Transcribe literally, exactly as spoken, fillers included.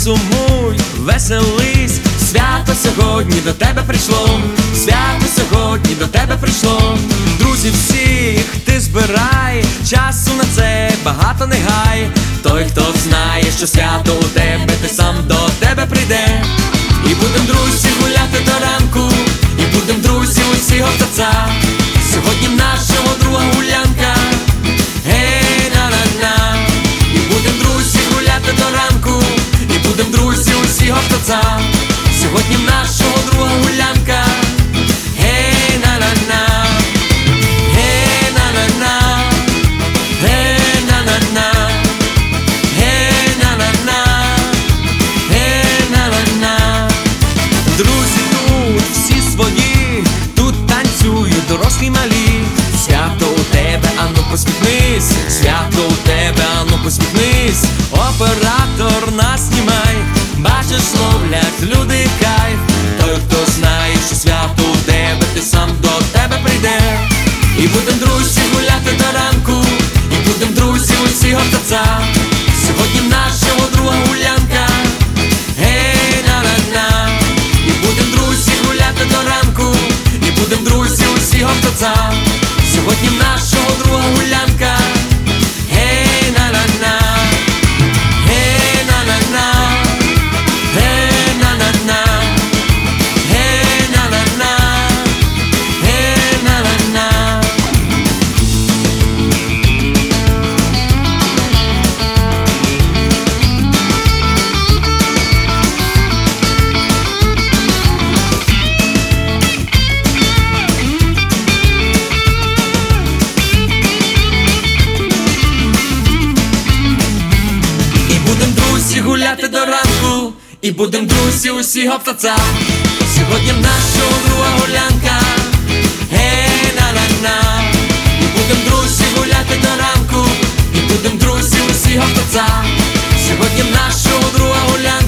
сумуй, веселись, свято сьогодні до тебе прийшло, свято сьогодні до тебе прийшло. Друзі всіх ти збирай, часу на це багато не гай. Той, хто знає, що свято у тебе, ти сам до тебе прийде. І будем, друзі, гуляти до ранку, і будем, друзі, усі гортаться. Сьогодні в нашого друга гулянка, гей, на-на-на. І будем, друзі, гуляти до ранку, і будем, друзі, усі гортаться. Сьогодні в нашого друга гулянка, гей, на-на-на. Гей, на-на-на. Гей, на-на-на. Гей, на-на-на. Гей, на-на-на. Друзі тут всі свої, тут танцюють дорослі малі. Свято у тебе, ану посміхнись, свято у тебе, ану посміхнись. Оператор нас знімай, бачиш, ловлять люди кайф. Той, хто знає, що свято у тебе, ти сам до тебе прийде. І будем, друзі, гуляти до ранку, і будем, друзі, усі гортаться. Сьогодні в нашого друга гулянка, гей, на-на-на. І будем, друзі, гуляти до ранку, і будем, друзі, усі гортаться. Сьогодні в нашого друга гулянка, гей, на-на-на. Гей, на-на-на. Гей, на-на-на. Гей, на-на-на. Гей, на-на-на. І будем, друзі, гуляти до ранку, і будем, друзі, усі гортаться. Сьогодні в нашого друга гулянка, гей, на-на-на. І будем, друзі, гуляти до ранку, і будем, друзі, усі гортаться. Сьогодні в нашого друга гулянка.